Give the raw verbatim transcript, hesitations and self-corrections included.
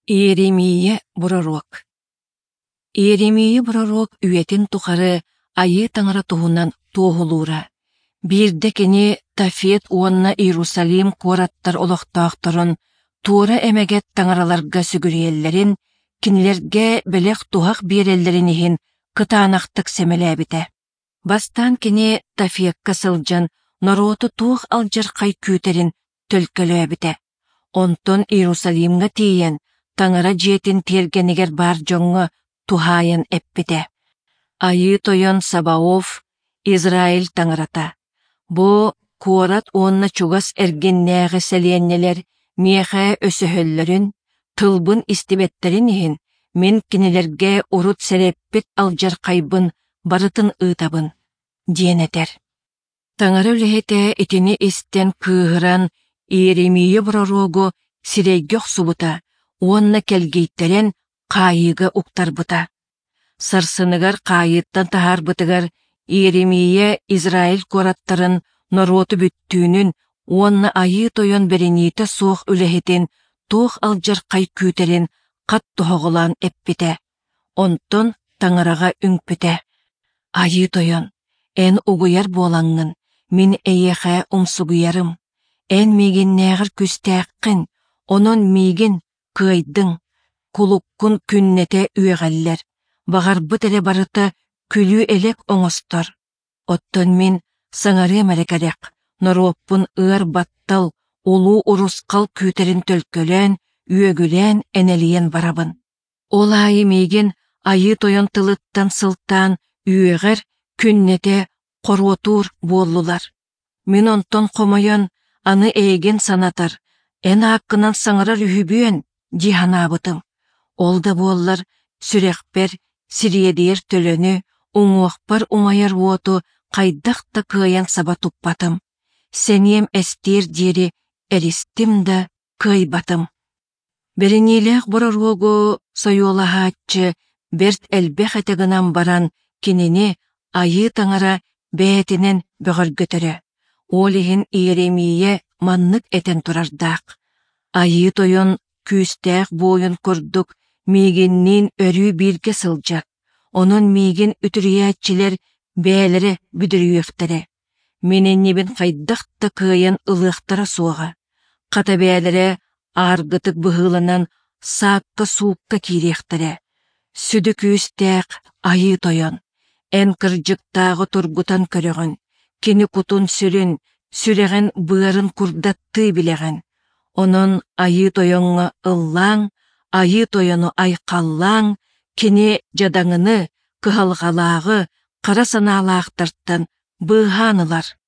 Иеремия Пророк. Иеремия Пророк үетин тухары айы таңара туһунан туохулуура. Бирде кини Тафет уонна Иерусалим куораттар олохтаахторун туора эмегет таңараларга сүгүриэллерин, кинилерге белек тухак биэреллерин иһин кытаанахтык семелээбите. Бастан кини Тафекка сылдьан норооту туох алдьар-хай күүтерин төлкөлөөбүтэ. Онтон Иерусалимга тиийэн таңара дьиэтин тиэргэнигэр баар дьоҥҥо тухааyan эппите. Айыы тойон Сабаоф, Израиль таңарата. Бу куорат уонна чугас эргиннээҕи сэлиэннэлэр миэхэ өсөһөллөрүн, тылбын истибэттерин иһин мен кинилерге урут сэрэппит алдьар-хайбын барытын ыытабын диэнэтэр. Таңара үлэһэтэ итини истэн кыыһыран Иеремия Пророгу сирэйгёх субута, уонна келгейтерен хаайыга уктарбыта. Сарсыныгар хаайыттан тахарбытыгар Иеремия Израиль куораттарын норооту бүттүүнүн уонна айыы тойон берениите суох үлэһитин туох алдьар-хай күүтерин хат туһоҕулаан эппите. Онтон таңарага үҥпүтэ. Айыы тойон, эн угуяр буолаҥҥын, мин эйэхэ умсугуярым. Эн мигиннээҕэр күстээххин, онон мигин кыайдың, кулуккун күннете үөҕэллэр, бағарбыт эле барыта күлүү элек оҥостор. Оттон мин саҥарыам эрекэрэк, норуоппун ыар баттал, улуу урускал күүтерин төлкөлөөн, үөгүлээн энелиен барабын. Ол аайы мигин айыы тойон тылыттан сылтаан үөҕэр күннете хоруотуур буоллулар. Мин онтон хомойон аны эйген санатар, эн ааккынан саҥарар үһүбүөн диһанаабытым. Ол да буоллар сүрэхпер, сириэдиэр төлөнү, уҥуохпар уҥайар уоту хайдахта кыайан саба туппатым. Сением эстиэр диэри эристим да кыайбатым. Беренилээх Пророгу сойуолаһааччы берт элбэх этегынан баран кинини айыы таңара бээтинэн бөҕөргөтөрө. Ол иһин Иеремия маннык этен турардаах. Айыы тойон күүстээх буойун курдук миигинниин өрүү бииргэ сылдьар. Онон миигин үтүрүйээччилэр бээлэри бүдүрүйүөхтэрэ. Миненнибин хайдахта кыайан ылыахтара суоҕа. Хата бээлэрэ ааргытык быһыыланан саакка суукка киириэхтэрэ. Сүдү күүстээх айыы тойон. Эн кырдьыктааҕы тургутан көрөҕүн. Кини кутун сүрүн, сүрэгэн быарын курдаттыы билэгэн. Онон айыы тойоҥҥо ыллааҥ, айыы тойону айхаллааҥ, кини жадаҥыны, кыһалҕалааҕы, хара санаалаахтартан быыһаанылар.